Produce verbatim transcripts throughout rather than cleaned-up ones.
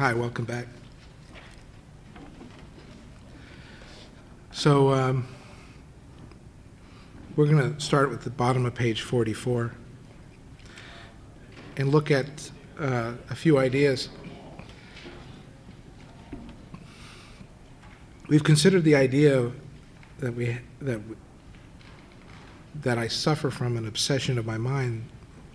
Hi, welcome back. So um, we're going to start with the bottom of page forty-four and look at uh, a few ideas. We've considered the idea that we that that I suffer from an obsession of my mind,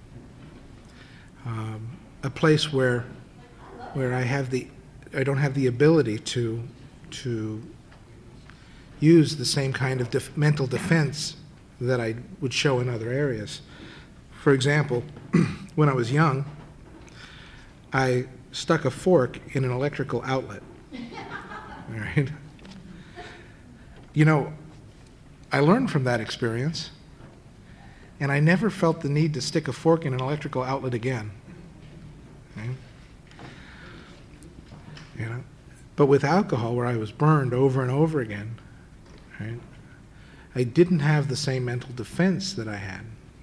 um, a place where where I have the I don't have the ability to to use the same kind of def- mental defense that I would show in other areas. For example, when I was young, I stuck a fork in an electrical outlet. All right. You know, I learned from that experience, and I never felt the need to stick a fork in an electrical outlet again. Okay? You know, but with alcohol, where I was burned over and over again, right, I didn't have the same mental defense that I had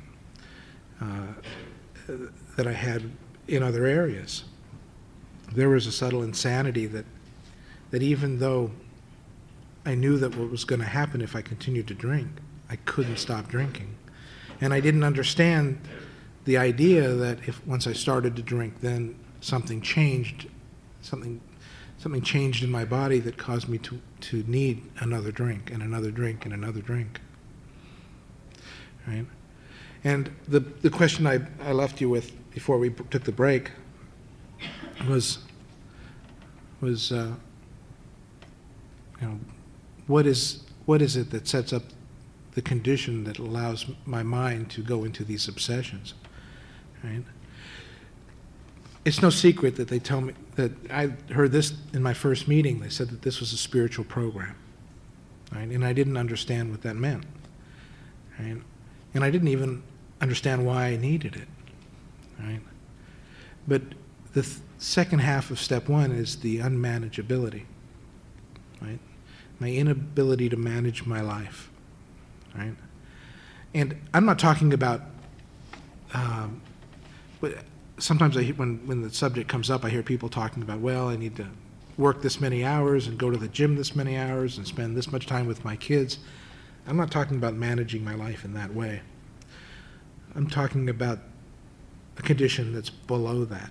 uh, that I had in other areas. There was a subtle insanity that that even though I knew that what was going to happen if I continued to drink, I couldn't stop drinking. And I didn't understand the idea that if once I started to drink, then something changed, something something changed in my body that caused me to, to need another drink and another drink and another drink. Right? And the, the question I, I left you with before we took the break was, was uh, you know, what is what is it that sets up the condition that allows my mind to go into these obsessions, right? It's no secret that they tell me that I heard this in my first meeting. They said that this was a spiritual program, right? And I didn't understand what that meant, right? And I didn't even understand why I needed it, right? But the th- second half of step one is the unmanageability, right? My inability to manage my life, right? And I'm not talking about, um, but sometimes I hear, when, when the subject comes up, I hear people talking about, well, I need to work this many hours and go to the gym this many hours and spend this much time with my kids. I'm not talking about managing my life in that way. I'm talking about a condition that's below that.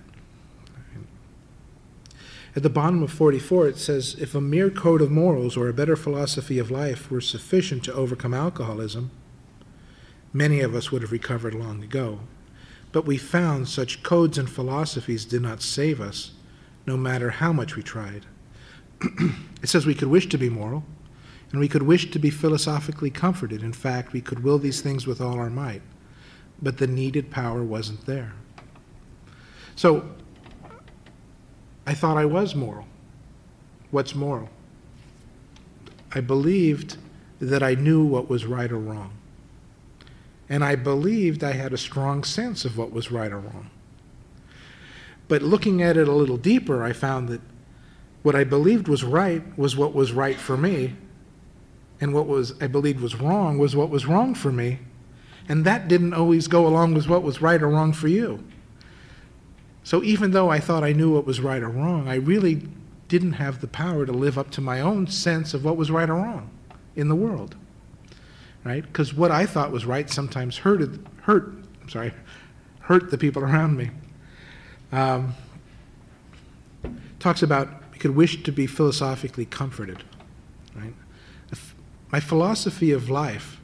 At the bottom of forty-four, it says, if a mere code of morals or a better philosophy of life were sufficient to overcome alcoholism, many of us would have recovered long ago. But we found such codes and philosophies did not save us, no matter how much we tried. It says we could wish to be moral, and we could wish to be philosophically comforted. In fact, we could will these things with all our might, but the needed power wasn't there. So, I thought I was moral. What's moral? I believed that I knew what was right or wrong. And I believed I had a strong sense of what was right or wrong. But looking at it a little deeper, I found that what I believed was right was what was right for me, and what was I believed was wrong was what was wrong for me, and that didn't always go along with what was right or wrong for you. So even though I thought I knew what was right or wrong, I really didn't have the power to live up to my own sense of what was right or wrong in the world, right? Because what I thought was right sometimes hurted, hurt, I'm sorry, hurt the people around me. Um, talks about we could wish to be philosophically comforted, right? If my philosophy of life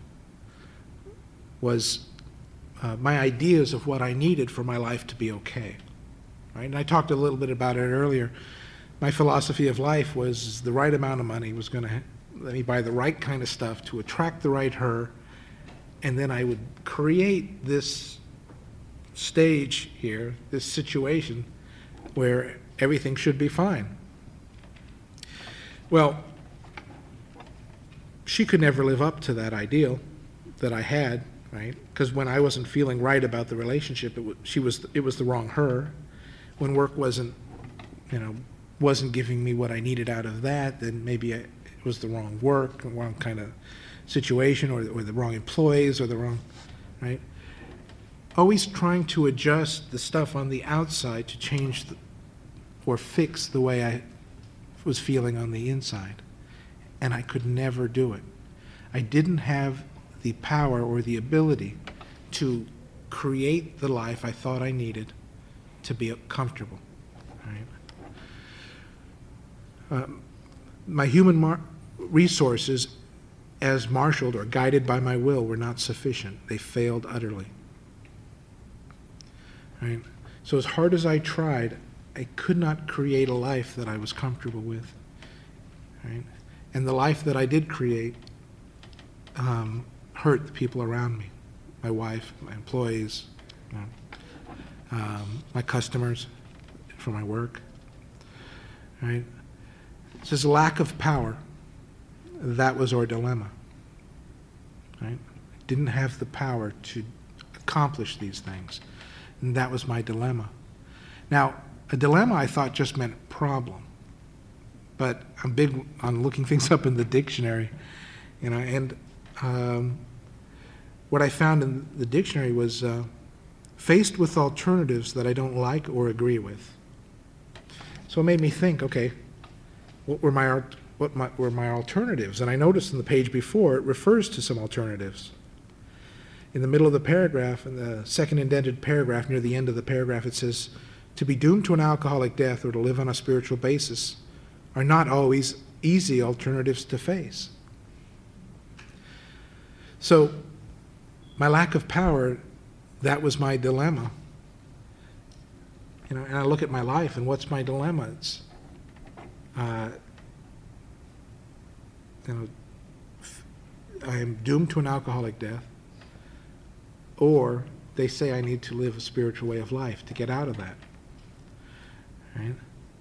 was uh, my ideas of what I needed for my life to be okay. Right? And I talked a little bit about it earlier. My philosophy of life was the right amount of money was going to let me buy the right kind of stuff to attract the right her, and then I would create this stage here, this situation, where everything should be fine. Well, she could never live up to that ideal that I had, right? Because when I wasn't feeling right about the relationship, it was, she was it was the wrong her. When work wasn't, you know, wasn't giving me what I needed out of that, then maybe I, it was the wrong work, the wrong kind of situation, or, or the wrong employees, or the wrong, right? Always trying to adjust the stuff on the outside to change the, or fix the way I was feeling on the inside. And I could never do it. I didn't have the power or the ability to create the life I thought I needed to be comfortable. Right? Um, my human mar- resources, as marshaled or guided by my will, were not sufficient. They failed utterly. Right? So as hard as I tried, I could not create a life that I was comfortable with. Right? And the life that I did create um, hurt the people around me, my wife, my employees, you know, um, my customers for my work. Right? It says lack of power. That was our dilemma. Right? I didn't have the power to accomplish these things. And that was my dilemma. Now, a dilemma I thought just meant problem. But I'm big on looking things up in the dictionary, you know, and um, what I found in the dictionary was uh, faced with alternatives that I don't like or agree with. So it made me think, okay, what were my what my, were my alternatives? And I noticed in the page before it refers to some alternatives. In the middle of the paragraph, in the second indented paragraph, near the end of the paragraph, it says, to be doomed to an alcoholic death or to live on a spiritual basis are not always easy alternatives to face. So my lack of power, that was my dilemma. You know, and I look at my life, and what's my dilemma? It's, uh, you know, I am doomed to an alcoholic death, or they say I need to live a spiritual way of life to get out of that. Right?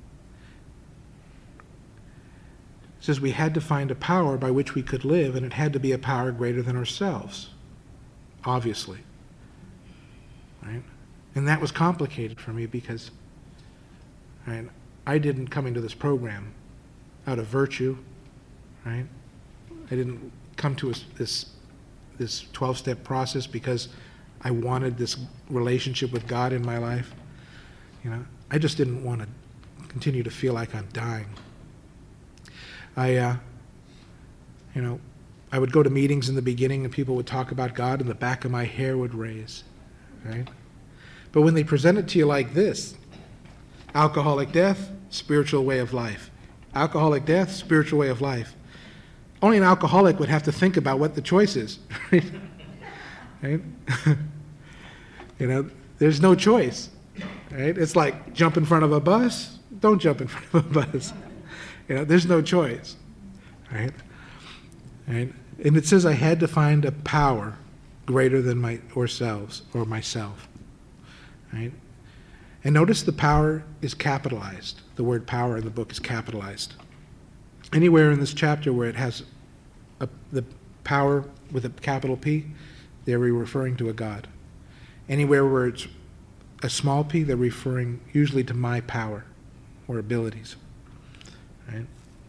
It says we had to find a power by which we could live, and it had to be a power greater than ourselves, obviously. Right? And that was complicated for me because right, I didn't come into this program out of virtue. Right? I didn't come to a, this this twelve-step process because I wanted this relationship with God in my life. You know, I just didn't want to continue to feel like I'm dying. I, uh, you know, I would go to meetings in the beginning and people would talk about God and the back of my hair would raise, right? But when they present it to you like this, alcoholic death, spiritual way of life. Alcoholic death, spiritual way of life. Only an alcoholic would have to think about what the choice is, right? Right? You know, there's no choice, right? It's like jump in front of a bus, don't jump in front of a bus. You know, there's no choice, right? Right? And it says I had to find a power greater than my ourselves or myself, right? And notice the power is capitalized. The word power in the book is capitalized. Anywhere in this chapter where it has a, the power with a capital P, they're referring to a God. Anywhere where it's a small p, they're referring usually to my power or abilities. Right?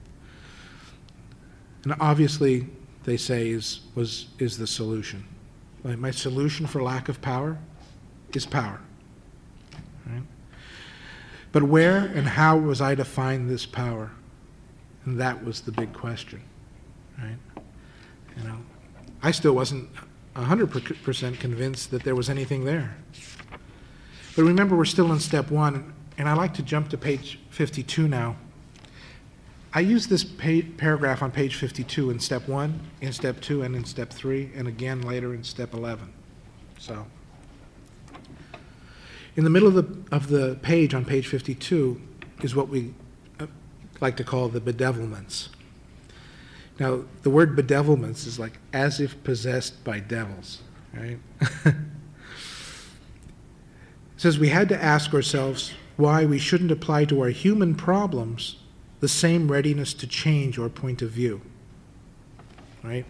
And obviously, they say is was is the solution. Like my solution for lack of power is power. Right? But where and how was I to find this power? And that was the big question. Right? You know, I still wasn't one hundred percent convinced that there was anything there. But remember, we're still in step one, and I like to jump to page fifty-two now. I use this pa- paragraph on page fifty-two in step one, in step two, and in step three, and again later in step eleven. So, in the middle of the, of the page on page fifty-two is what we uh, like to call the bedevilments. Now, the word bedevilments is like as if possessed by devils, right? It says we had to ask ourselves why we shouldn't apply to our human problems the same readiness to change our point of view, right?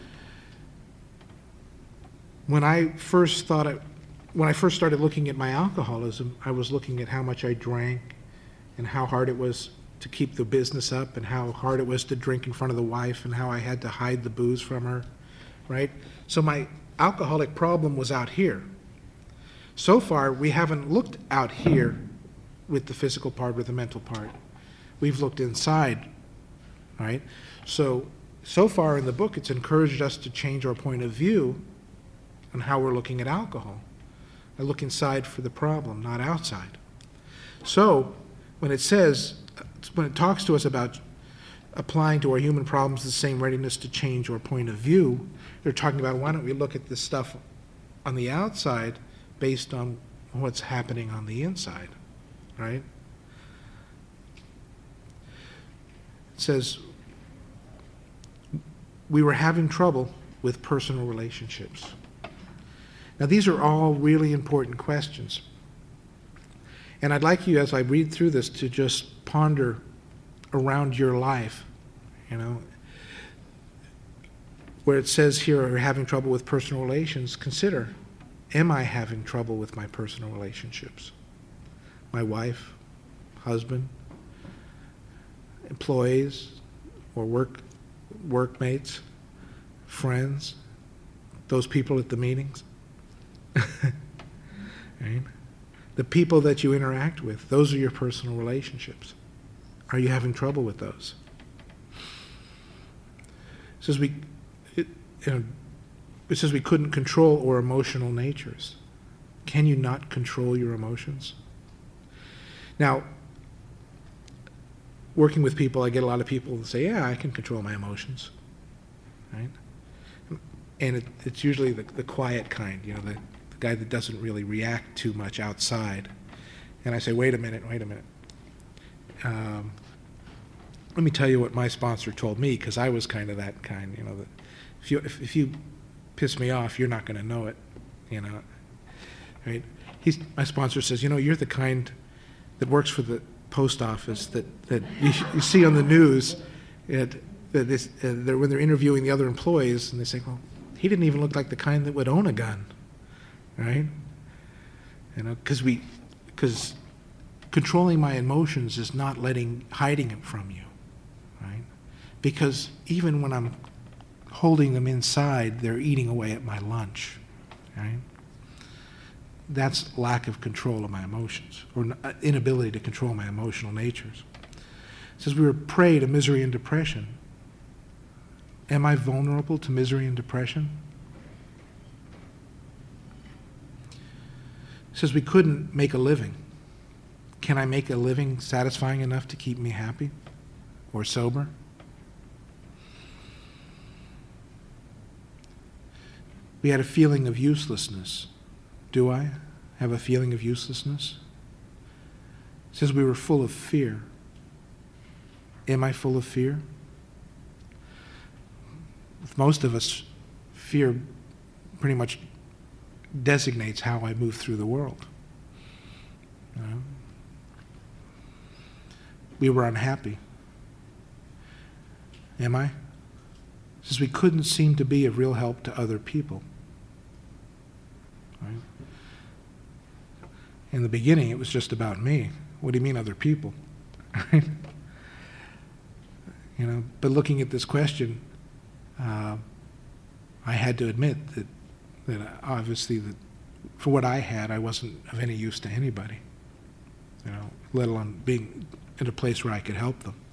When I first thought, I, when I first started looking at my alcoholism, I was looking at how much I drank and how hard it was to keep the business up and how hard it was to drink in front of the wife and how I had to hide the booze from her, right? So my alcoholic problem was out here. So far, we haven't looked out here with the physical part, with the mental part. We've looked inside, right? So, so far in the book, it's encouraged us to change our point of view on how we're looking at alcohol. I look inside for the problem, not outside. So, when it says, when it talks to us about applying to our human problems the same readiness to change our point of view, they're talking about why don't we look at this stuff on the outside based on what's happening on the inside, right? It says, we were having trouble with personal relationships. Now, these are all really important questions. And I'd like you, as I read through this, to just ponder around your life, you know. Where it says here, we're having trouble with personal relations, consider, am I having trouble with my personal relationships? My wife, husband, employees, or work workmates, friends, those people at the meetings, right? The people that you interact with, those are your personal relationships. Are you having trouble with those? It says we, it, you know, it says we couldn't control our emotional natures. Can you not control your emotions? Now, working with people, I get a lot of people that say, yeah, I can control my emotions, right? And it, it's usually the, the quiet kind, you know, the, the guy that doesn't really react too much outside. And I say, wait a minute, wait a minute. Um, let me tell you what my sponsor told me, because I was kind of that kind, you know, that if you, if, if you piss me off, you're not going to know it, you know, right? He's, my sponsor says, you know, you're the kind that works for the post office that, that you, you see on the news that, that this, uh, they're, when they're interviewing the other employees, and they say, well, he didn't even look like the kind that would own a gun, right? You know, because we, because controlling my emotions is not letting, hiding it from you, right? Because even when I'm holding them inside, they're eating away at my lunch, right? That's lack of control of my emotions, or inability to control my emotional natures. It says we were prey to misery and depression. Am I vulnerable to misery and depression? It says we couldn't make a living. Can I make a living satisfying enough to keep me happy or sober? We had a feeling of uselessness. Do I have a feeling of uselessness? It says we were full of fear. Am I full of fear? With most of us, fear pretty much designates how I move through the world. You know? We were unhappy. Am I? It says we couldn't seem to be of real help to other people. Right? In the beginning, it was just about me. What do you mean other people? Right? You know, but looking at this question, uh, I had to admit that, that obviously that for what I had, I wasn't of any use to anybody, you know, let alone being in a place where I could help them.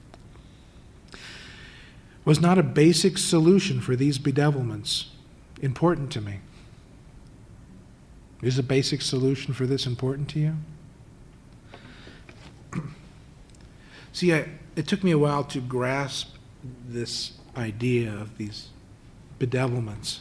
Was not a basic solution for these bedevilments important to me? Is a basic solution for this important to you? See, I, it took me a while to grasp this idea of these bedevilments.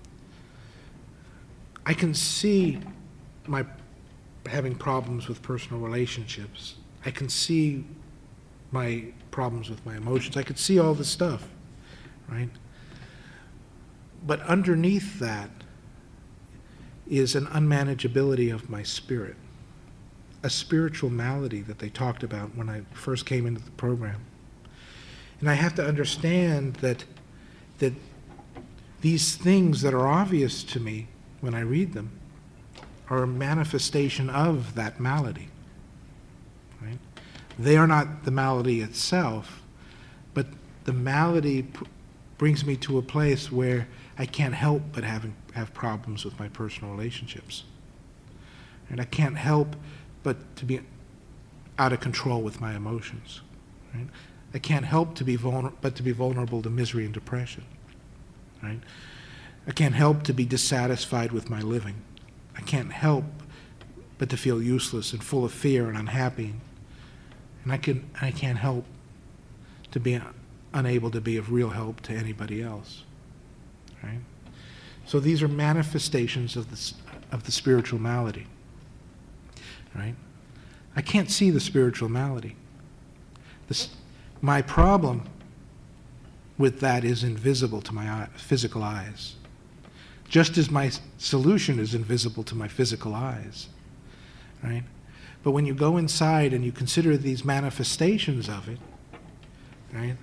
I can see my having problems with personal relationships. I can see my problems with my emotions. I could see all this stuff, right? But underneath that is an unmanageability of my spirit, a spiritual malady that they talked about when I first came into the program. And I have to understand that, that these things that are obvious to me when I read them are a manifestation of that malady. Right? They are not the malady itself, but the malady p- brings me to a place where I can't help but having, have problems with my personal relationships. And I can't help but to be out of control with my emotions. Right? I can't help to be vulner- but to be vulnerable to misery and depression. Right? I can't help to be dissatisfied with my living. I can't help but to feel useless and full of fear and unhappy. And I can I can't help to be unable to be of real help to anybody else. Right? So these are manifestations of the of the spiritual malady. Right? I can't see the spiritual malady. This, my problem with that is invisible to my eye, physical eyes, just as my solution is invisible to my physical eyes. Right? But when you go inside and you consider these manifestations of it, right?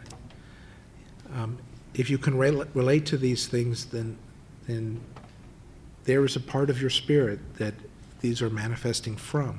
Um, if you can rel- relate to these things, then then there is a part of your spirit that these are manifesting from.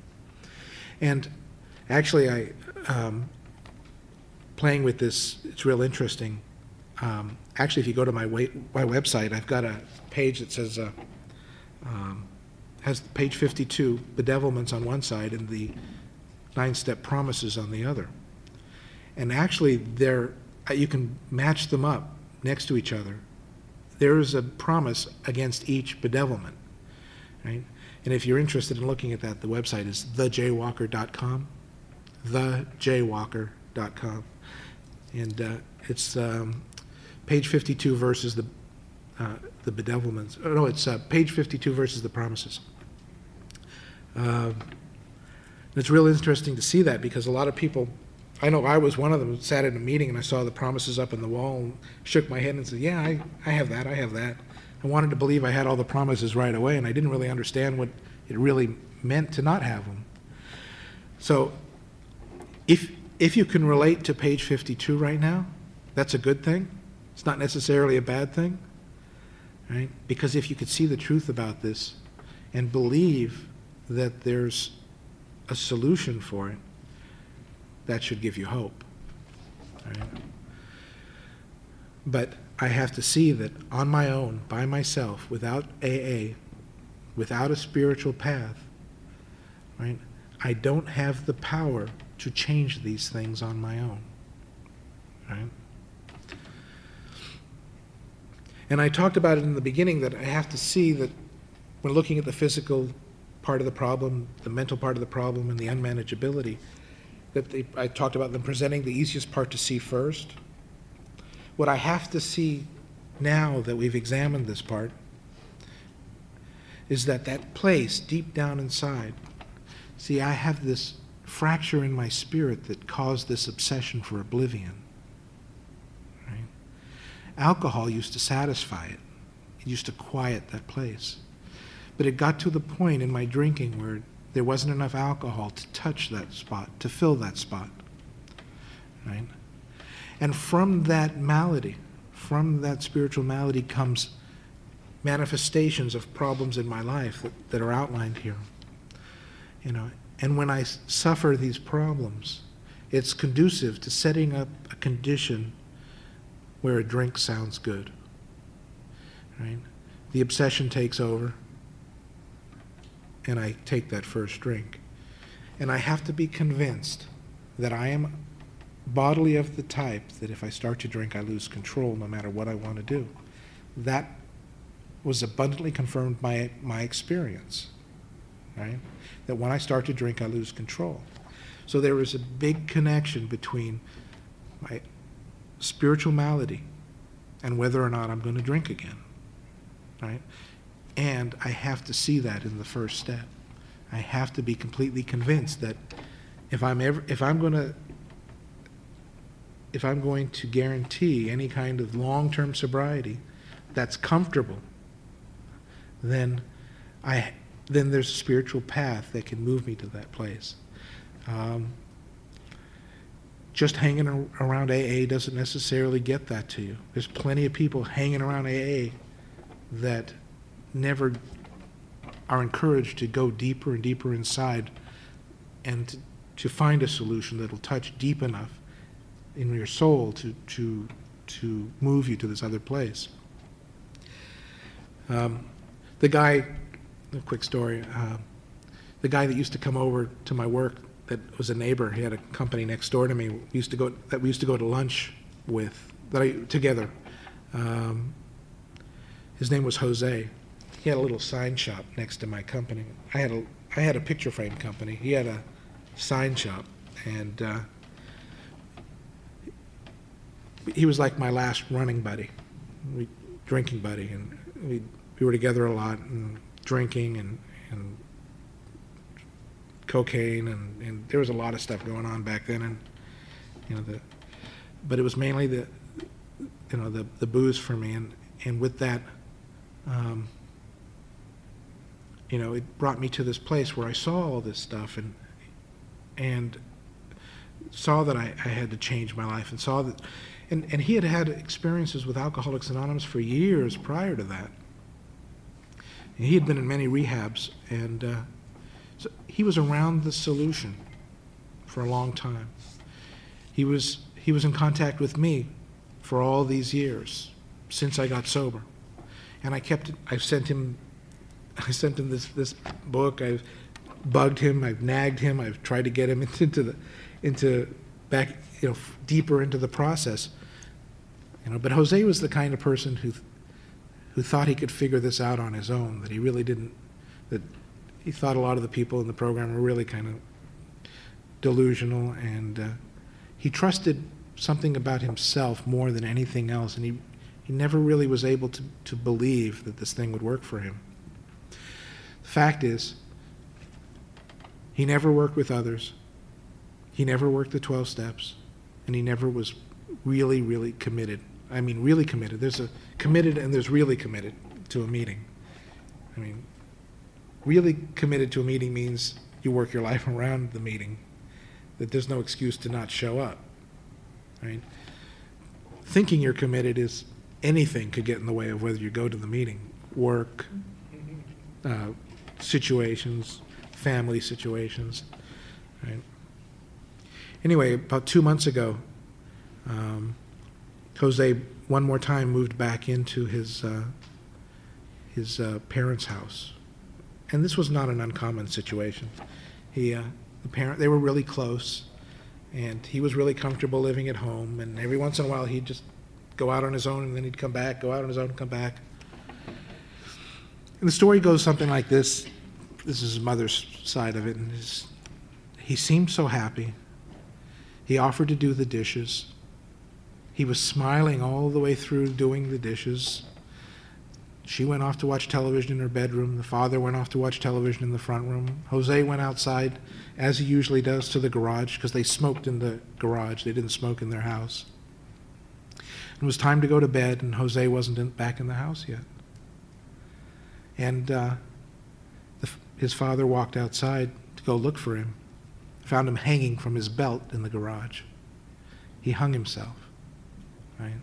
And actually, I um, playing with this, it's real interesting. Um, actually, if you go to my, wa- my website, I've got a page that says, uh, um, has page fifty-two, bedevilments on one side and the nine-step promises on the other. And actually, they're, you can match them up next to each other. There is a promise against each bedevilment, right? And if you're interested in looking at that, the website is the jaywalker dot com, the jaywalker dot com. And uh, it's um, page fifty-two versus the uh, the bedevilments. Oh, no, it's uh, page fifty-two versus the promises. Uh, it's real interesting to see that, because a lot of people, I know I was one of them, sat in a meeting and I saw the promises up on the wall and shook my head and said, yeah, I, I have that, I have that. I wanted to believe I had all the promises right away, and I didn't really understand what it really meant to not have them. So if if you can relate to page fifty-two right now, that's a good thing. It's not necessarily a bad thing, right? Because if you could see the truth about this and believe that there's a solution for it, that should give you hope. Right? But I have to see that on my own, by myself, without A A, without a spiritual path, right, I don't have the power to change these things on my own. Right? And I talked about it in the beginning that I have to see that when looking at the physical part of the problem, the mental part of the problem, and the unmanageability, that they, I talked about them presenting the easiest part to see first. What I have to see now that we've examined this part is that that place deep down inside, see, I have this fracture in my spirit that caused this obsession for oblivion. Right? Alcohol used to satisfy it. It used to quiet that place. But it got to the point in my drinking where there wasn't enough alcohol to touch that spot, to fill that spot. Right? And from that malady, from that spiritual malady comes manifestations of problems in my life that, that are outlined here. You know, and when I suffer these problems, it's conducive to setting up a condition where a drink sounds good. Right? The obsession takes over, and I take that first drink. And I have to be convinced that I am bodily of the type that if I start to drink, I lose control no matter what I want to do. That was abundantly confirmed by my experience, right? That when I start to drink, I lose control. So there is a big connection between my spiritual malady and whether or not I'm going to drink again, right? And I have to see that in the first step. I have to be completely convinced that if I'm ever, if I'm going to, if I'm going to guarantee any kind of long-term sobriety that's comfortable, then I, then there's a spiritual path that can move me to that place. Um, just hanging around A A doesn't necessarily get that to you. There's plenty of people hanging around A A that never are encouraged to go deeper and deeper inside and to, to find a solution that'll touch deep enough in your soul to to to move you to this other place. Um, the guy, a quick story, uh, the guy that used to come over to my work that was a neighbor. He had a company next door to me. We used to go that we used to go to lunch with that I together. Um, his name was Jose. He had a little sign shop next to my company. I had a I had a picture frame company. He had a sign shop, and uh, he was like my last running buddy, we, drinking buddy, and we we were together a lot and drinking and and cocaine and, and there was a lot of stuff going on back then, and you know the but it was mainly the you know the the booze for me, and and with that. Um, You know, it brought me to this place where I saw all this stuff and and saw that I, I had to change my life, and saw that, and, and he had had experiences with Alcoholics Anonymous for years prior to that. And he had been in many rehabs, and uh, so he was around the solution for a long time. He was he was in contact with me for all these years since I got sober, and I kept I sent him. I sent him this, this book. I've bugged him. I've nagged him. I've tried to get him into the, into back, you know, deeper into the process. You know, but Jose was the kind of person who, who thought he could figure this out on his own. That he really didn't. That he thought a lot of the people in the program were really kind of delusional, and uh, he trusted something about himself more than anything else. And he, he never really was able to to believe that this thing would work for him. Fact is, he never worked with others, he never worked the twelve steps, and he never was really, really committed. I mean, really committed. There's a committed and there's really committed to a meeting. I mean, really committed to a meeting means you work your life around the meeting, that there's no excuse to not show up, right? Thinking you're committed is anything could get in the way of whether you go to the meeting. Work, uh, situations, family situations, right? Anyway, about two months ago, um, Jose one more time moved back into his uh, his uh, parents' house, and this was not an uncommon situation. He, uh, the parent, they were really close, and he was really comfortable living at home. And every once in a while, he'd just go out on his own, and then he'd come back, go out on his own, and come back. And the story goes something like this. This is his mother's side of it. And his, he seemed so happy. He offered to do the dishes. He was smiling all the way through doing the dishes. She went off to watch television in her bedroom. The father went off to watch television in the front room. Jose went outside, as he usually does, to the garage, because they smoked in the garage. They didn't smoke in their house. It was time to go to bed, and Jose wasn't in, back in the house yet. And uh, the, his father walked outside to go look for him, found him hanging from his belt in the garage. He hung himself, right?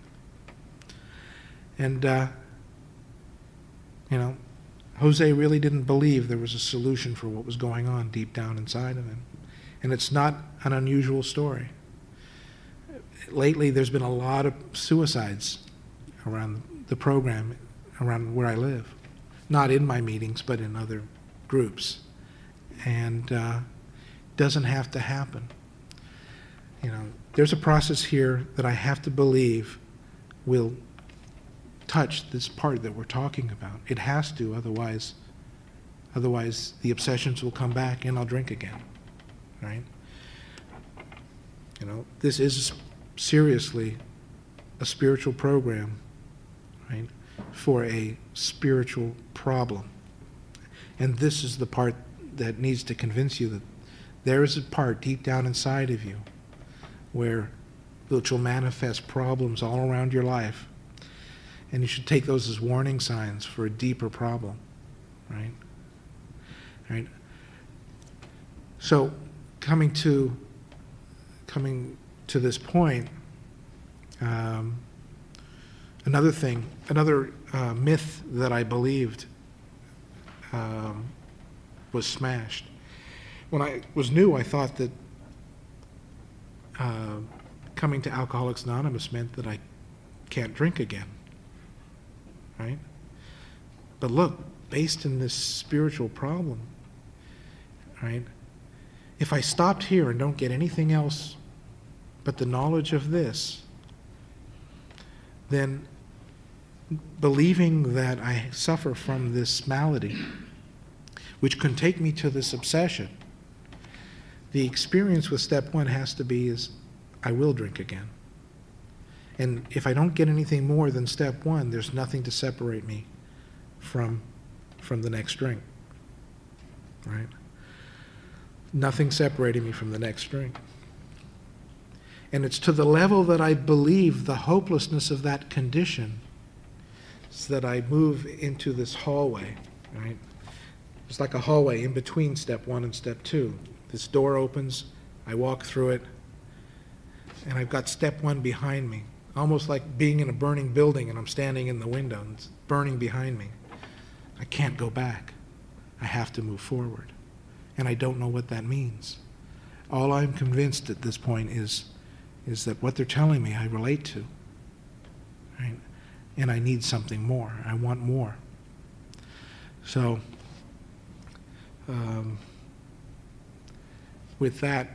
And, uh, you know, Jose really didn't believe there was a solution for what was going on deep down inside of him. And it's not an unusual story. Lately, there's been a lot of suicides around the program, around where I live. Not in my meetings, but in other groups. And uh, doesn't have to happen. You know, there's a process here that I have to believe will touch this part that we're talking about. It has to, otherwise, otherwise the obsessions will come back and I'll drink again, right? You know, this is seriously a spiritual program, right, for a spiritual problem. And this is the part that needs to convince you that there is a part deep down inside of you where which will manifest problems all around your life. And you should take those as warning signs for a deeper problem, right? Right? So coming to coming to this point, um, another thing, another uh, myth that I believed um, was smashed. When I was new, I thought that uh, coming to Alcoholics Anonymous meant that I can't drink again. Right? But look, based in this spiritual problem, right, if I stopped here and don't get anything else but the knowledge of this, then believing that I suffer from this malady, which can take me to this obsession, the experience with step one has to be is, I will drink again. And if I don't get anything more than step one, there's nothing to separate me from, from the next drink, right? Nothing separating me from the next drink. And it's to the level that I believe the hopelessness of that condition so that I move into this hallway, right? It's like a hallway in between step one and step two. This door opens, I walk through it, and I've got step one behind me, almost like being in a burning building and I'm standing in the window and it's burning behind me. I can't go back. I have to move forward. And I don't know what that means. All I'm convinced at this point is, is that what they're telling me I relate to, right? And I need something more. I want more. So, um, with that,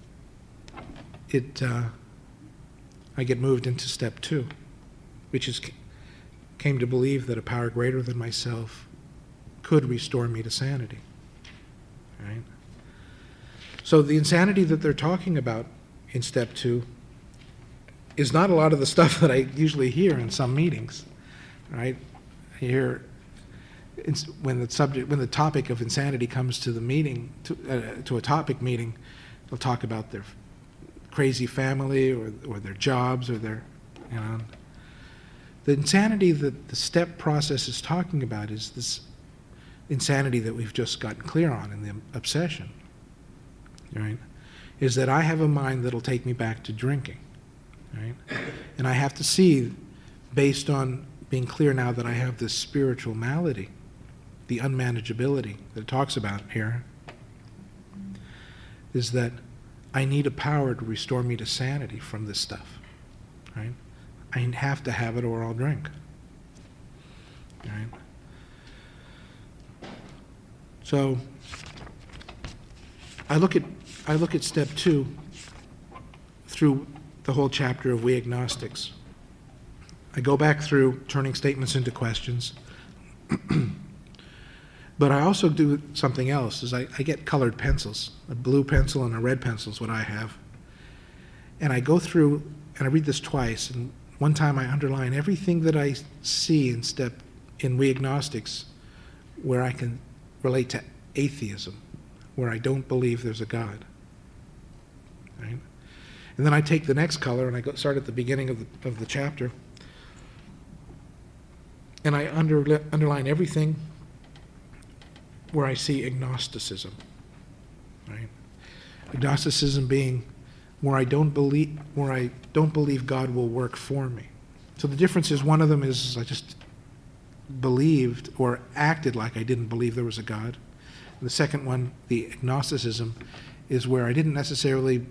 it uh, I get moved into step two, which is came to believe that a power greater than myself could restore me to sanity. Right? So the insanity that they're talking about in step two is not a lot of the stuff that I usually hear in some meetings. Right? I hear when the subject, when the topic of insanity comes to the meeting, to, uh, to a topic meeting, they'll talk about their crazy family or, or their jobs or their, you know. The insanity that the step process is talking about is this insanity that we've just gotten clear on in the obsession, right? Is that I have a mind that'll take me back to drinking, right? And I have to see, based on being clear now that I have this spiritual malady, the unmanageability that it talks about here, is that I need a power to restore me to sanity from this stuff, right? I have to have it or I'll drink, right? So I look at I look at step two through the whole chapter of We Agnostics. I go back through turning statements into questions. But I also do something else, is I, I get colored pencils. A blue pencil and a red pencil is what I have. And I go through, and I read this twice, and one time I underline everything that I see in step, in We Agnostics, where I can relate to atheism, where I don't believe there's a God. Right? And then I take the next color, and I go, start at the beginning of the, of the chapter, and I under, underline everything where I see agnosticism, right? Agnosticism being where I don't believe where I don't believe God will work for me. So the difference is, one of them is I just believed or acted like I didn't believe there was a God. And the second one, the agnosticism, is where I didn't necessarily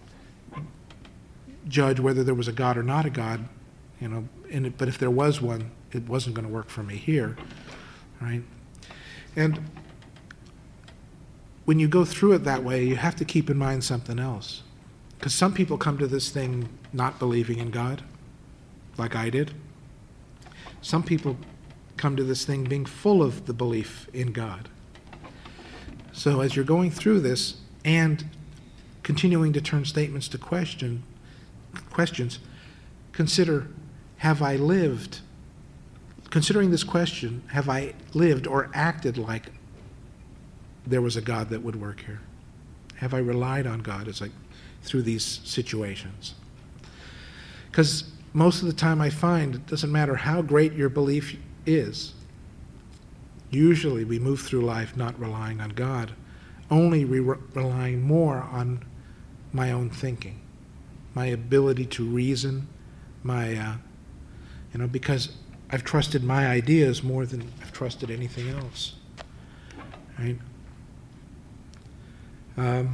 judge whether there was a God or not a God, you know. And it, but if there was one, it wasn't going to work for me here, right? And when you go through it that way, you have to keep in mind something else. Because some people come to this thing not believing in God, like I did. Some people come to this thing being full of the belief in God. So as you're going through this and continuing to turn statements to question, questions, consider, have I lived, considering this question, have I lived or acted like there was a God that would work here? Have I relied on God as I, through these situations? Because most of the time I find it doesn't matter how great your belief is. Usually we move through life not relying on God, only re relying more on my own thinking, my ability to reason, my, uh, you know, because I've trusted my ideas more than I've trusted anything else, right? Um,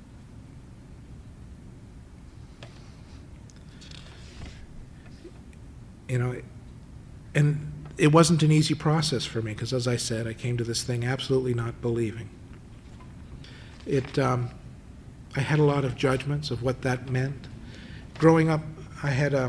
you know, and it wasn't an easy process for me, because as I said, I came to this thing absolutely not believing. It, um, I had a lot of judgments of what that meant. Growing up, I had a,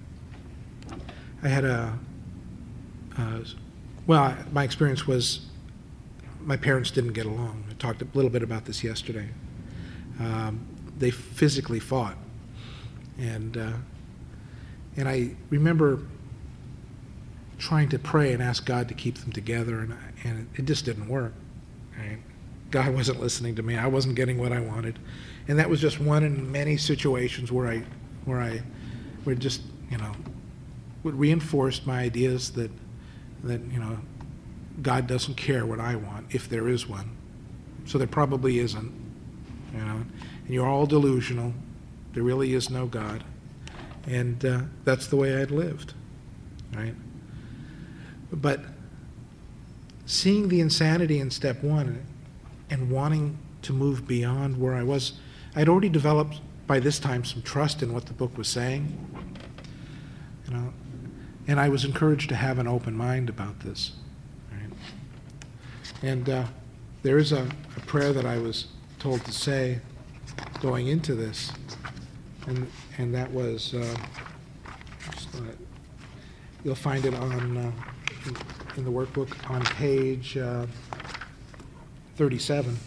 I had a, uh, well, my experience was my parents didn't get along. I talked a little bit about this yesterday. Um, they physically fought. And, uh, and I remember trying to pray and ask God to keep them together, and, and it just didn't work. Right? God wasn't listening to me. I wasn't getting what I wanted. And that was just one in many situations where I, where I, where just, you know, would reinforce my ideas that, that, you know, God doesn't care what I want, if there is one. So there probably isn't, you know. And you're all delusional. There really is no God. And uh, that's the way I'd lived, right? But seeing the insanity in step one and wanting to move beyond where I was, I'd already developed by this time some trust in what the book was saying, you know, and I was encouraged to have an open mind about this, right? And uh, there is a, a prayer that I was told to say going into this, and and that was, uh, just, uh, you'll find it on uh, in, in the workbook on page uh, thirty-seven.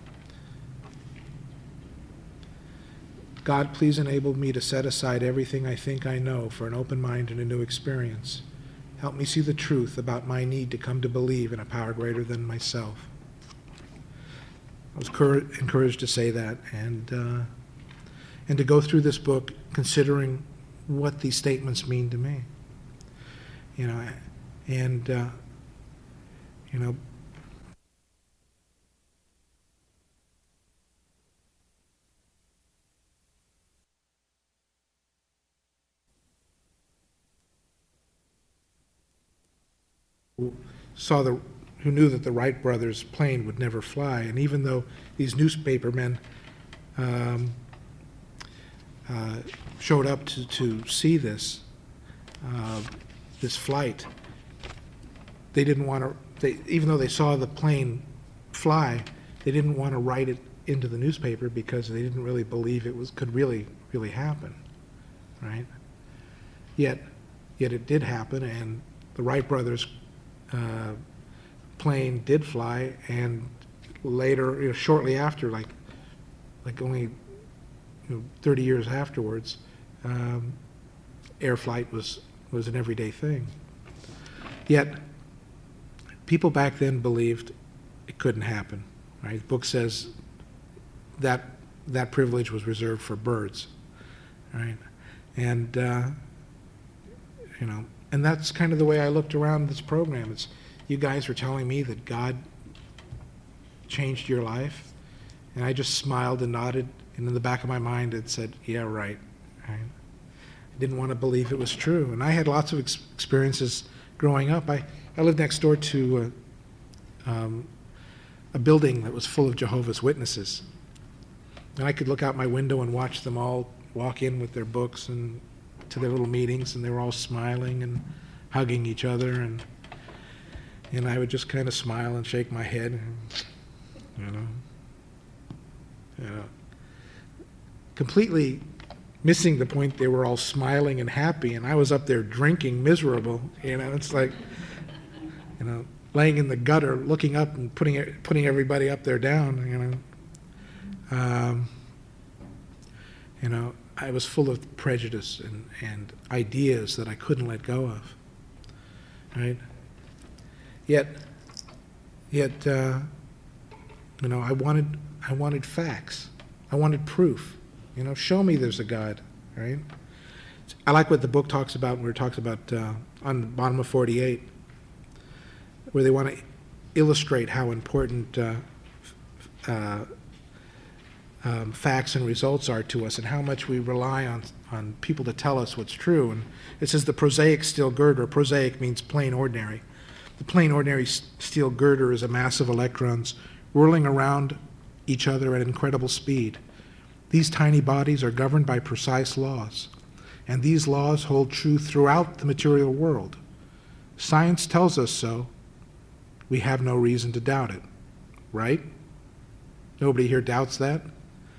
God, please enable me to set aside everything I think I know for an open mind and a new experience. Help me see the truth about my need to come to believe in a power greater than myself. I was encouraged to say that, and uh, and to go through this book considering what these statements mean to me. You know, and uh, you know. Who saw the, who knew that the Wright brothers' plane would never fly, and even though these newspapermen um, uh, showed up to, to see this, uh, this flight, they didn't want to. They, even though they saw the plane fly, they didn't want to write it into the newspaper because they didn't really believe it was could really really happen, right? Yet, yet it did happen, and the Wright brothers' Uh, plane did fly, and later, you know, shortly after, like, like only you know, thirty years afterwards, um, air flight was was an everyday thing. Yet, people back then believed it couldn't happen. Right? The book says that that privilege was reserved for birds. Right? And uh, you know. And that's kind of the way I looked around this program. It's, you guys were telling me that God changed your life, and I just smiled and nodded, and in the back of my mind it said, yeah, right. right. I didn't want to believe it was true. And I had lots of ex experiences growing up. I, I lived next door to uh, um, a building that was full of Jehovah's Witnesses. And I could look out my window and watch them all walk in with their books and to their little meetings, and they were all smiling and hugging each other, and and I would just kind of smile and shake my head, and, you know, you know, completely missing the point. They were all smiling and happy, and I was up there drinking, miserable. You know, it's like, you know, laying in the gutter, looking up and putting it, putting everybody up there down. You know, um, you know. I was full of prejudice and, and ideas that I couldn't let go of, right? Yet, yet, uh, you know, I wanted, I wanted facts. I wanted proof. You know, show me there's a God, right? I like what the book talks about, where it talks about uh, on the bottom of forty-eight, where they want to illustrate how important uh, uh, Um, facts and results are to us, and how much we rely on on people to tell us what's true. And it says the prosaic steel girder. Prosaic means plain ordinary. The plain ordinary steel girder is a mass of electrons whirling around each other at incredible speed. These tiny bodies are governed by precise laws, and these laws hold true throughout the material world. Science tells us so. We have no reason to doubt it, right? Nobody here doubts that?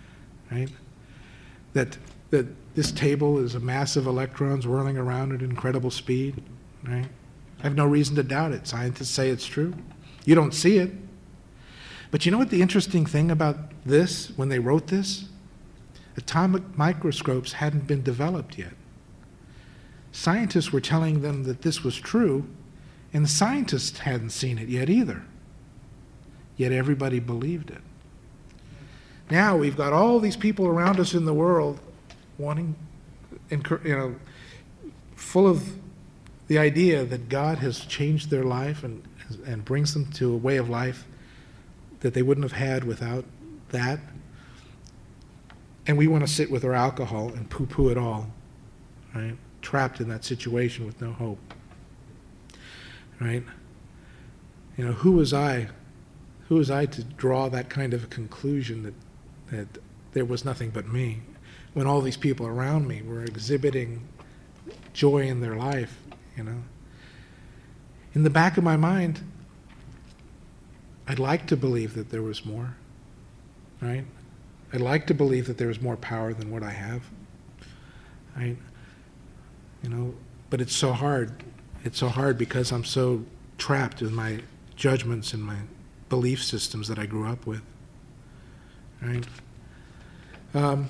right? That, that this table is a mass of electrons whirling around at incredible speed, right? I have no reason to doubt it. Scientists say it's true. You don't see it. But you know what the interesting thing about this, when they wrote this? Atomic microscopes hadn't been developed yet. Scientists were telling them that this was true, and the scientists hadn't seen it yet either. Yet everybody believed it. Now we've got all these people around us in the world wanting, you know, full of the idea that God has changed their life and, and brings them to a way of life that they wouldn't have had without that. And we want to sit with our alcohol and poo-poo it all, right? Trapped in that situation with no hope, right? You know, who was I, who was I to draw that kind of a conclusion that, that there was nothing but me, when all these people around me were exhibiting joy in their life, you know? In the back of my mind, I'd like to believe that there was more, right? I'd like to believe that there was more power than what I have, right? You know, but it's so hard. It's so hard because I'm so trapped in my judgments and my belief systems that I grew up with, right? Um,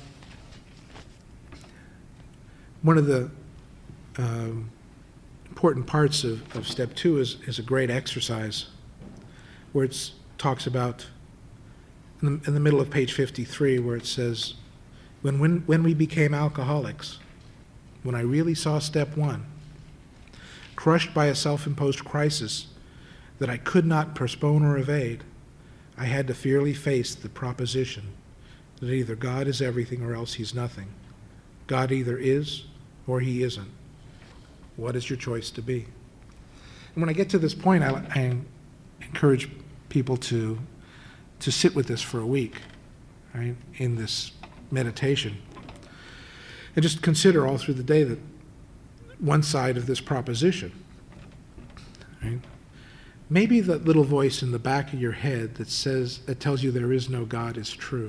one of the um, important parts of, of step two is, is a great exercise where it talks about, in the, in the middle of page fifty-three, where it says, when, when, when we became alcoholics, when I really saw step one, crushed by a self-imposed crisis that I could not postpone or evade, I had to fairly face the proposition that either God is everything or else he's nothing. God either is or he isn't. What is your choice to be? And when I get to this point, I, I encourage people to, to sit with this for a week, right, in this meditation. And just consider all through the day that one side of this proposition, right? Maybe that little voice in the back of your head that says, that tells you there is no God is true.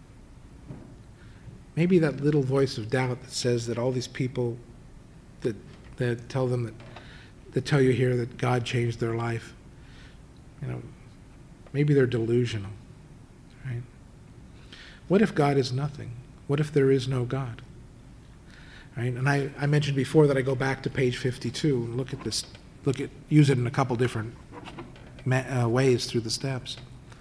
Maybe that little voice of doubt that says that all these people that, that tell them that, that tell you here that God changed their life, you know, maybe they're delusional, right? What if God is nothing? What if there is no God? Right? And I, I mentioned before that I go back to page fifty-two and look at this, look at, use it in a couple different ma uh, ways through the steps.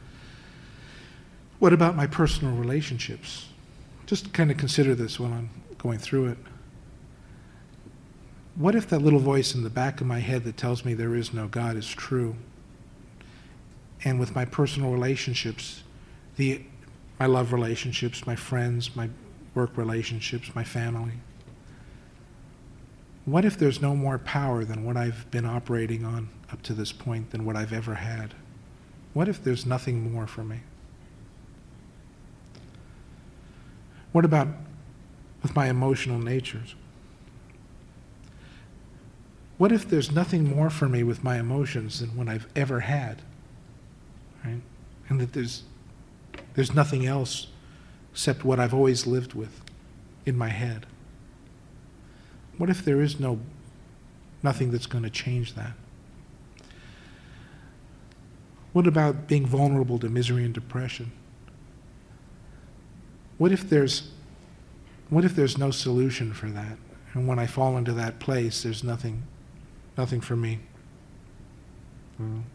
What about my personal relationships? Just kind of consider this when I'm going through it. What if that little voice in the back of my head that tells me there is no God is true? And with my personal relationships, the, my love relationships, my friends, my work relationships, my family, what if there's no more power than what I've been operating on up to this point than what I've ever had? What if there's nothing more for me? What about with my emotional natures? What if there's nothing more for me with my emotions than what I've ever had? Right? And that there's, there's nothing else except what I've always lived with in my head? What if there is no, nothing that's going to change that? What about being vulnerable to misery and depression? What if there's, what if there's no solution for that? And when I fall into that place, there's nothing, nothing for me. Well,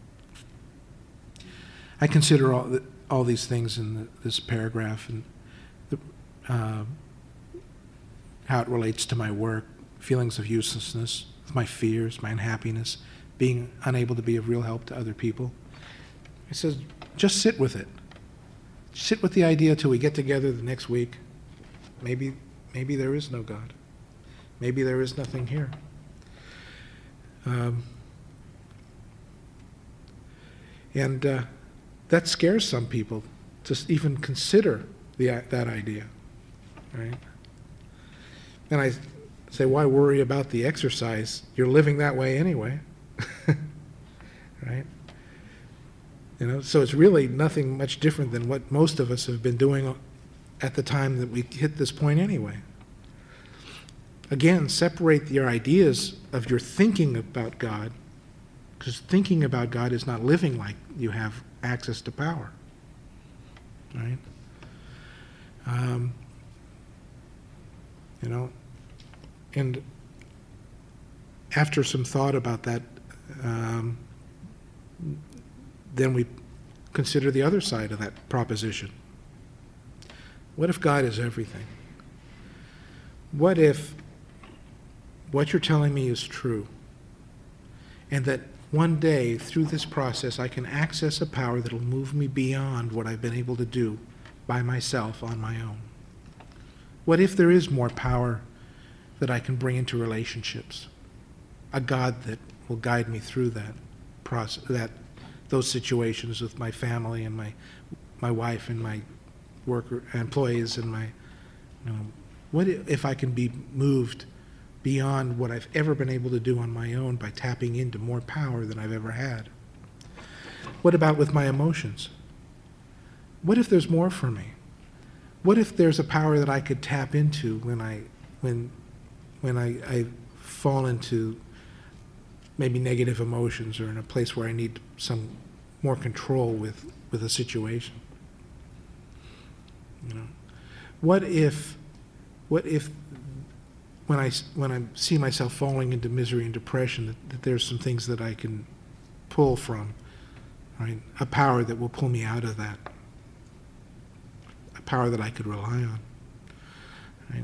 I consider all, the, all these things in the, this paragraph and the, uh, how it relates to my work, feelings of uselessness, my fears, my unhappiness, being unable to be of real help to other people. He says, just sit with it. Sit with the idea till we get together the next week. Maybe, maybe there is no God. Maybe there is nothing here. Um, and uh, that scares some people to even consider the, that idea, right? And I say, why worry about the exercise? You're living that way anyway, right? You know, so it's really nothing much different than what most of us have been doing at the time that we hit this point anyway. Again, separate your ideas of your thinking about God, because thinking about God is not living like you have access to power. Right? Um, you know, and after some thought about that, um, then we consider the other side of that proposition. What if God is everything? What if what you're telling me is true, and that one day through this process I can access a power that will move me beyond what I've been able to do by myself on my own? What if there is more power that I can bring into relationships? A God that will guide me through that process, that those situations with my family and my my wife and my worker employees and my, you know, what if I can be moved beyond what I've ever been able to do on my own by tapping into more power than I've ever had? What about with my emotions? What if there's more for me? What if there's a power that I could tap into when I when when I, I fall into maybe negative emotions or in a place where I need some more control with, with a situation? You know, what if what if when I, when I see myself falling into misery and depression, that, that there's some things that I can pull from, right? A power that will pull me out of that. A power that I could rely on, right?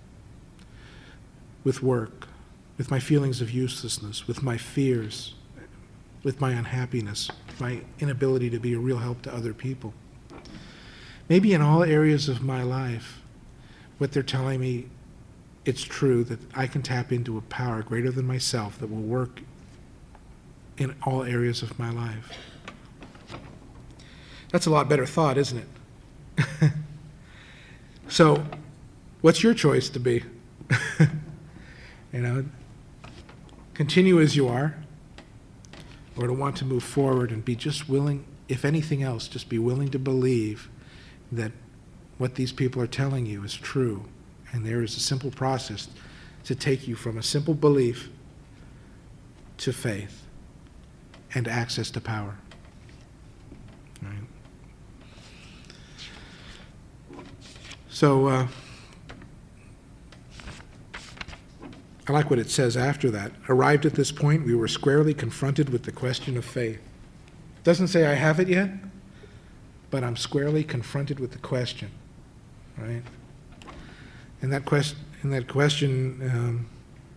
With work, with my feelings of uselessness, with my fears, with my unhappiness, my inability to be a real help to other people. Maybe in all areas of my life, what they're telling me, it's true that I can tap into a power greater than myself that will work in all areas of my life. That's a lot better thought, isn't it? So, what's your choice to be? You know, continue as you are, or to want to move forward and be just willing, if anything else, just be willing to believe that what these people are telling you is true. And there is a simple process to take you from a simple belief to faith and access to power. Right? So, uh, I like what it says after that. Arrived at this point, we were squarely confronted with the question of faith. It doesn't say I have it yet, but I'm squarely confronted with the question, right? And that question, and that question, um,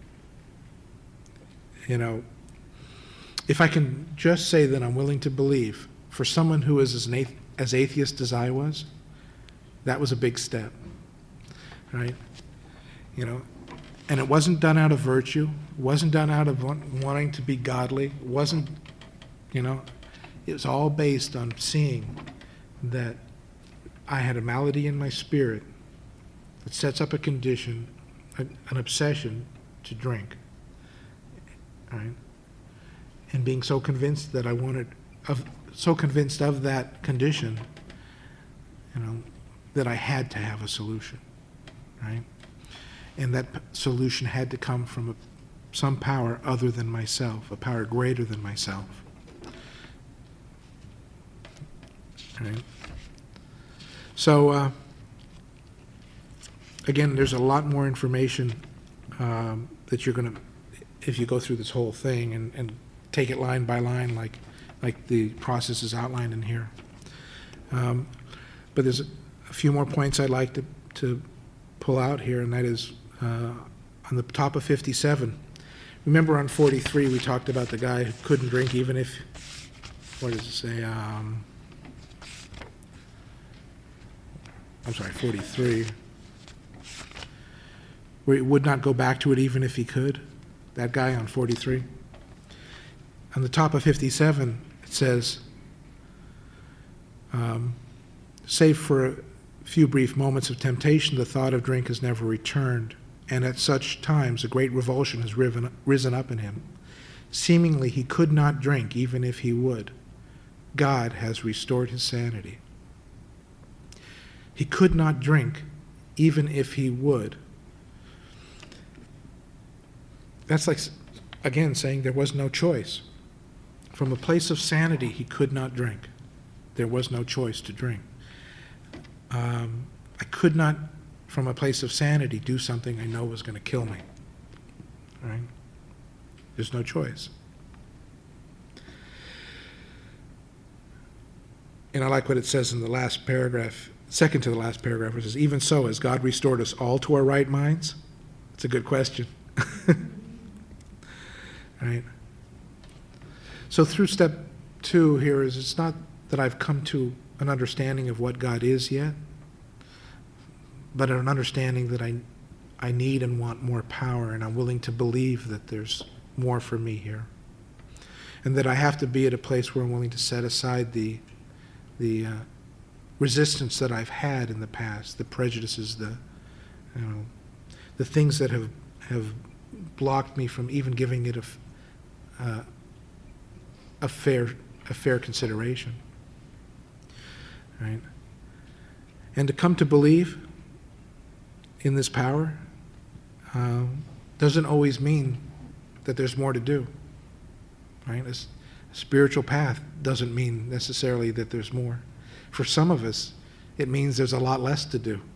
you know, if I can just say that I'm willing to believe, for someone who is as, an athe- as atheist as I was, that was a big step, right? You know, and it wasn't done out of virtue, it wasn't done out of want- wanting to be godly, it wasn't, you know, it was all based on seeing that I had a malady in my spirit that sets up a condition, a, an obsession to drink, right? And being so convinced that I wanted, of, so convinced of that condition, you know, that I had to have a solution, right? And that p- solution had to come from a, some power other than myself, a power greater than myself, right? So, uh, again, there's a lot more information um, that you're going to, if you go through this whole thing and, and take it line by line like like the process is outlined in here. Um, but there's a, a few more points I'd like to, to pull out here, and that is uh, on the top of fifty-seven. Remember on forty-three we talked about the guy who couldn't drink even if, what does it say? Um, I'm sorry, forty-three. Where he would not go back to it even if he could. That guy on forty-three. On the top of fifty-seven, it says, um, save for a few brief moments of temptation, the thought of drink has never returned, and at such times a great revulsion has riven, risen up in him. Seemingly he could not drink even if he would. God has restored his sanity. He could not drink, even if he would. That's like, again, saying there was no choice. From a place of sanity, he could not drink. There was no choice to drink. Um, I could not, from a place of sanity, do something I know was going to kill me. Right? There's no choice. And I like what it says in the last paragraph, second to the last paragraph, it says, even so, has God restored us all to our right minds? It's a good question. Right? So through step two here is, it's not that I've come to an understanding of what God is yet, but an understanding that I, I need and want more power, and I'm willing to believe that there's more for me here. And that I have to be at a place where I'm willing to set aside the, the uh, resistance that I've had in the past, the prejudices, the, you know, the things that have, have blocked me from even giving it a, uh, a fair, a fair consideration. Right? And to come to believe in this power uh, doesn't always mean that there's more to do. Right? A, a spiritual path doesn't mean necessarily that there's more. For some of us, it means there's a lot less to do.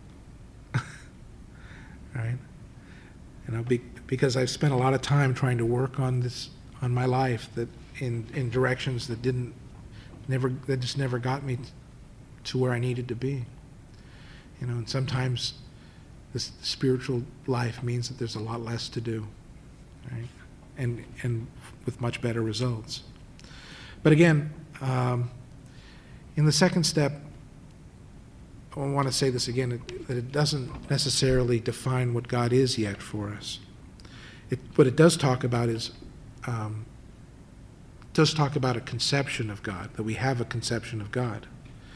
Right? You know, be, because I've spent a lot of time trying to work on this, on my life, that in in directions that didn't, never, that just never got me to where I needed to be. You know, and sometimes this spiritual life means that there's a lot less to do, right? And and with much better results. But again, um, in the second step, I want to say this again, it, that it doesn't necessarily define what God is yet for us. It, what it does talk about is, um, does talk about a conception of God, that we have a conception of God.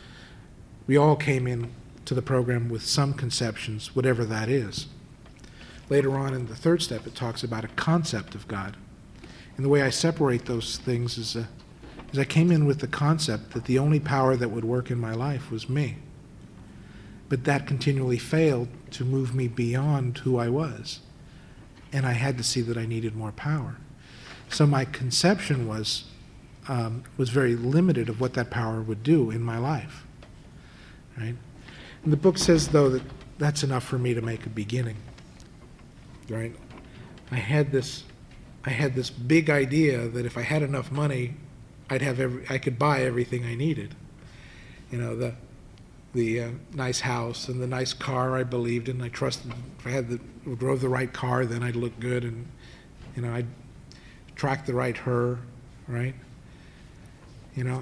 We all came in to the program with some conceptions, whatever that is. Later on in the third step, it talks about a concept of God. And the way I separate those things is, uh, is I came in with the concept that the only power that would work in my life was me. But that continually failed to move me beyond who I was. And I had to see that I needed more power. So my conception was, um, was very limited of what that power would do in my life. Right? And the book says, though, that that's enough for me to make a beginning. Right? I had this, I had this big idea that if I had enough money, I'd have every, I could buy everything I needed. You know, the the uh, nice house and the nice car I believed in. I trusted if I had the drove the right car, then I'd look good, and you know, I'd attract the right her, right? You know.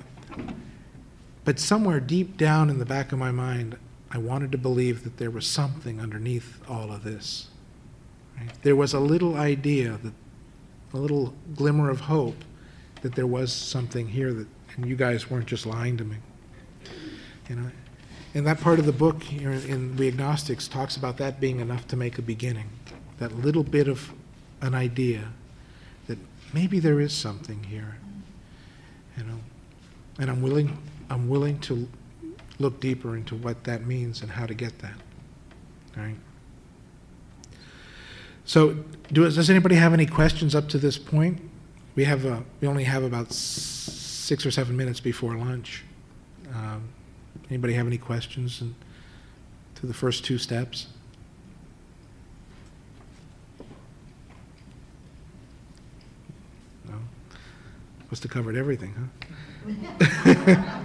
But somewhere deep down in the back of my mind, I wanted to believe that there was something underneath all of this. Right? There was a little idea, that, a little glimmer of hope that there was something here, that, and you guys weren't just lying to me. You know, and that part of the book here in We Agnostics talks about that being enough to make a beginning. That little bit of an idea that maybe there is something here. You know, and I'm willing. I'm willing to look deeper into what that means and how to get that. All right. So, do, does anybody have any questions up to this point? We have a, we only have about six or seven minutes before lunch. Um, anybody have any questions in, to the first two steps? No. Must have covered everything, huh?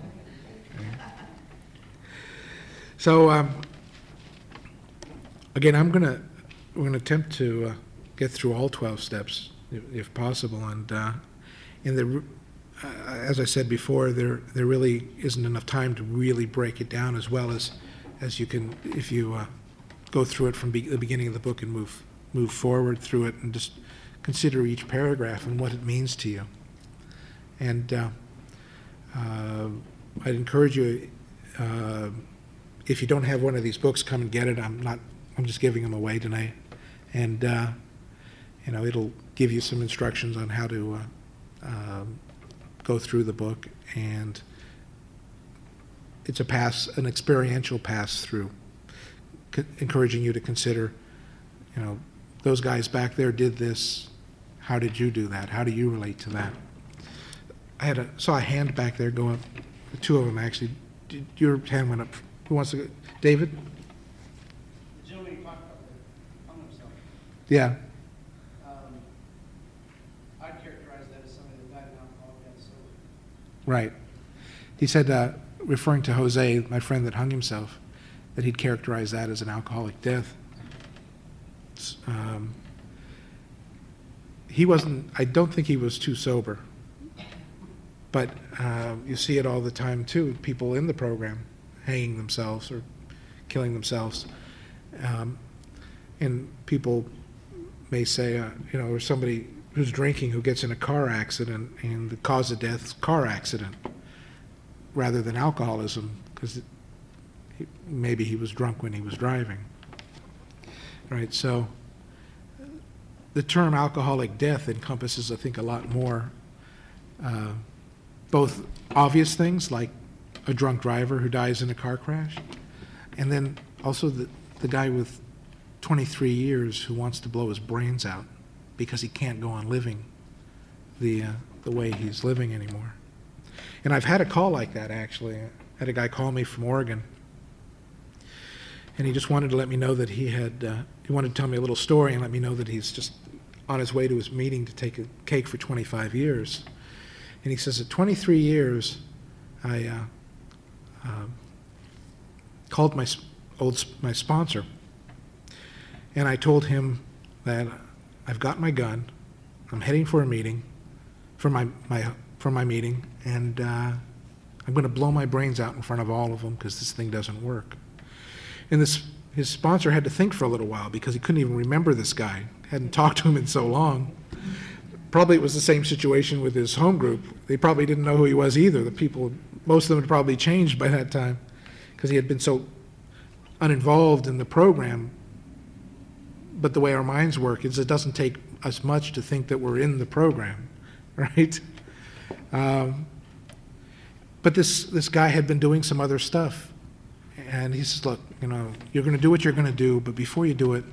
So, um, again, I'm going to, we're going to attempt to uh, get through all twelve steps, if, if possible. And uh, in the, uh, as I said before, there there really isn't enough time to really break it down as well as, as you can if you uh, go through it from be the beginning of the book and move move forward through it and just consider each paragraph and what it means to you. And uh, uh, I'd encourage you. Uh, If you don't have one of these books, come and get it. I'm not. I'm just giving them away tonight, and uh, you know, it'll give you some instructions on how to uh, um, go through the book and it's a pass, an experiential pass through, c- encouraging you to consider, you know, those guys back there did this. How did you do that? How do you relate to that? I had a, saw a hand back there go up, two of them actually. Did, your hand went up. Who wants to go? David? The gentleman you talked about that hung himself. Yeah. Um, I'd characterize that as somebody that died of alcohol and got sober. Right. He said, uh, referring to Jose, my friend that hung himself, that he'd characterize that as an alcoholic death. Um, he wasn't, I don't think he was too sober. But uh, you see it all the time, too, people in the program hanging themselves or killing themselves. Um, and people may say, uh, you know, or somebody who's drinking who gets in a car accident and the cause of death is car accident rather than alcoholism, because maybe he was drunk when he was driving. Right, so the term alcoholic death encompasses, I think, a lot more, uh, both obvious things like a drunk driver who dies in a car crash, and then also the, the guy with twenty-three years who wants to blow his brains out because he can't go on living the, uh, the way he's living anymore. And I've had a call like that, actually. I had a guy call me from Oregon, and he just wanted to let me know that he had, uh, he wanted to tell me a little story and let me know that he's just on his way to his meeting to take a cake for twenty-five years. And he says, at twenty-three years, I uh, uh, called my sp- old sp- my sponsor, and I told him that I've got my gun, I'm heading for a meeting, for my, my, for my meeting, and uh, I'm going to blow my brains out in front of all of them because this thing doesn't work. And this, his sponsor had to think for a little while because he couldn't even remember this guy, hadn't talked to him in so long. Probably it was the same situation with his home group. They probably didn't know who he was either. The people, most of them had probably changed by that time because he had been so uninvolved in the program. But the way our minds work is it doesn't take us much to think that we're in the program, right? Um, but this, this guy had been doing some other stuff. And he says, look, you know, you're going to do what you're going to do, but before you do it,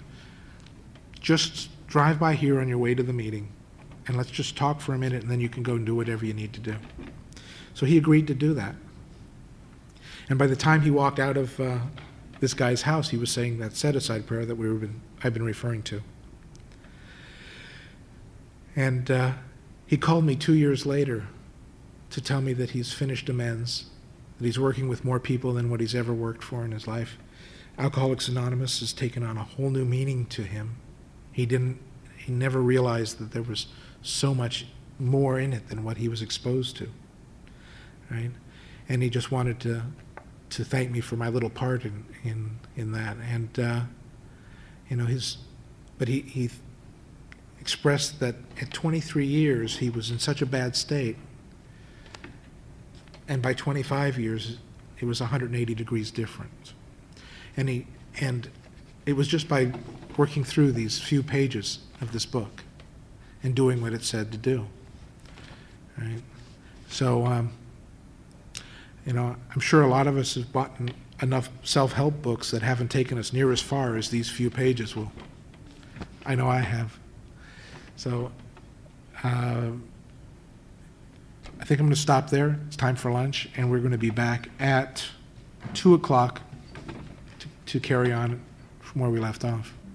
just drive by here on your way to the meeting, and let's just talk for a minute, and then you can go and do whatever you need to do. So he agreed to do that. And by the time he walked out of uh, this guy's house, he was saying that set-aside prayer that we were been, I've been referring to. And uh, he called me two years later to tell me that he's finished amends, that he's working with more people than what he's ever worked for in his life. Alcoholics Anonymous has taken on a whole new meaning to him. He didn't, he never realized that there was so much more in it than what he was exposed to, right? And he just wanted to to thank me for my little part in in, in that. And uh, you know, his, but he he expressed that at twenty-three years he was in such a bad state, and by twenty-five years it was one hundred eighty degrees different. And he and it was just by working through these few pages of this book and doing what it said to do. Right? So, um, you know, I'm sure a lot of us have bought enough self-help books that haven't taken us near as far as these few pages will. I know I have. So, uh, I think I'm going to stop there. It's time for lunch, and we're going to be back at two o'clock to, to carry on from where we left off.